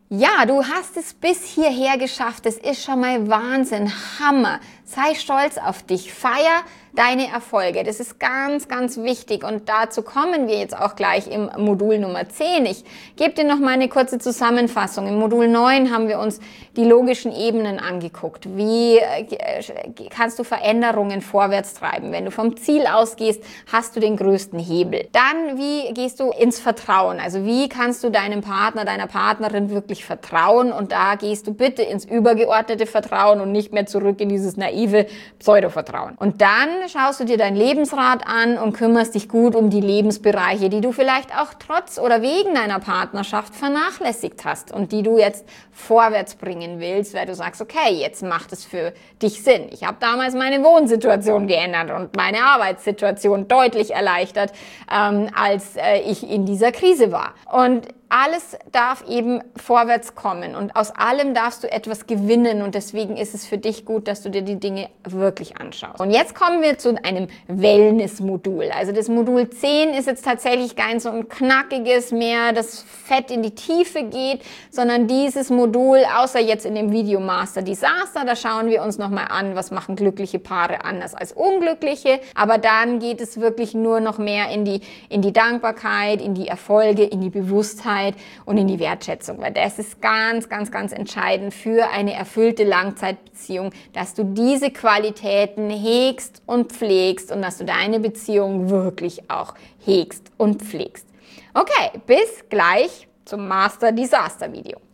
Ja, du hast es bis hierher geschafft. Das ist schon mal Wahnsinn, Hammer. Sei stolz auf dich, feier deine Erfolge. Das ist ganz, ganz wichtig und dazu kommen wir jetzt auch gleich im Modul Nummer 10. Ich gebe dir noch mal eine kurze Zusammenfassung. Im Modul 9 haben wir uns die logischen Ebenen angeguckt. Wie kannst du Veränderungen vorwärts treiben? Wenn du vom Ziel ausgehst, hast du den größten Hebel. Dann, wie gehst du ins Vertrauen? Also wie kannst du deinem Partner, deiner Partnerin wirklich vertrauen? Und da gehst du bitte ins übergeordnete Vertrauen und nicht mehr zurück in dieses naive Pseudo-Vertrauen. Und dann schaust du dir dein Lebensrad an und kümmerst dich gut um die Lebensbereiche, die du vielleicht auch trotz oder wegen deiner Partnerschaft vernachlässigt hast und die du jetzt vorwärts bringen willst, weil du sagst, okay, jetzt macht es für dich Sinn. Ich habe damals meine Wohnsituation geändert und meine Arbeitssituation deutlich erleichtert, als ich in dieser Krise war. Und alles darf eben vorwärts kommen und aus allem darfst du etwas gewinnen und deswegen ist es für dich gut, dass du dir die Dinge wirklich anschaust. Und jetzt kommen wir zu einem Wellness-Modul. Also das Modul 10 ist jetzt tatsächlich kein so ein knackiges mehr, das fett in die Tiefe geht, sondern dieses Modul, außer jetzt in dem Video Master Disaster, da schauen wir uns nochmal an, was machen glückliche Paare anders als unglückliche, aber dann geht es wirklich nur noch mehr in die Dankbarkeit, in die Erfolge, in die Bewusstheit und in die Wertschätzung, weil das ist ganz, ganz, ganz entscheidend für eine erfüllte Langzeitbeziehung, dass du diese Qualitäten hegst und pflegst und dass du deine Beziehung wirklich auch hegst und pflegst. Okay, bis gleich zum Master Disaster Video.